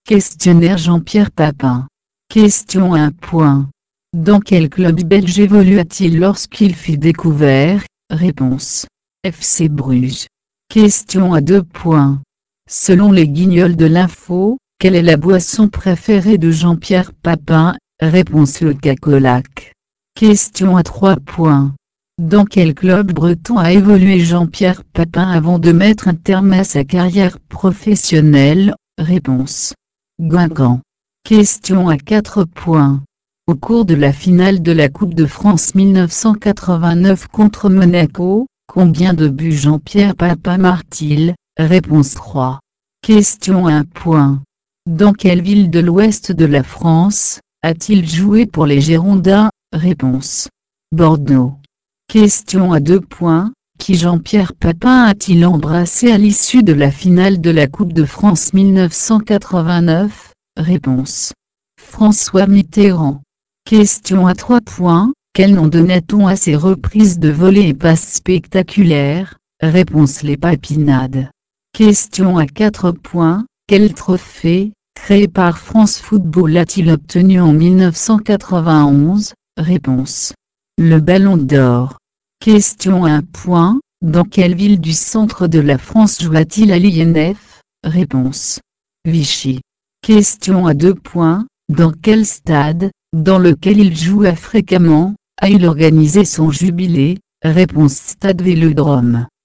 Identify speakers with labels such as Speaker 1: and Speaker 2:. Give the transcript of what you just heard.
Speaker 1: Questionnaire Jean-Pierre Papin. Question 1 point. Dans quel club belge évolua-t-il lorsqu'il fut découvert? Réponse. FC Bruges. Question à 2 points. Selon les Guignols de l'info, quelle est la boisson préférée de Jean-Pierre Papin? Réponse le cacolac. Question à 3 points. Dans quel club breton a évolué Jean-Pierre Papin avant de mettre un terme à sa carrière professionnelle? Réponse. Guingamp. Question à 4 points. Au cours de la finale de la Coupe de France 1989 contre Monaco, combien de buts Jean-Pierre Papin marque-t-il? Réponse 3. Question 1 point. Dans quelle ville de l'ouest de la France a-t-il joué pour les Girondins? Réponse. Bordeaux. Question à 2 points. Qui Jean-Pierre Papin a-t-il embrassé à l'issue de la finale de la Coupe de France 1989? Réponse. François Mitterrand. Question à 3 points. Quel nom donnait-on à ces reprises de volées et passes spectaculaires? Réponse les Papinades. Question à 4 points. Quel trophée, créé par France Football, a-t-il obtenu en 1991? Réponse. Le Ballon d'Or. Question à 1 point. Dans quelle ville du centre de la France joua-t-il à l'INF? Réponse. Vichy. Question à 2 points. Dans quel stade, dans lequel il joua fréquemment, a-t-il organisé son jubilé? Réponse Stade Vélodrome.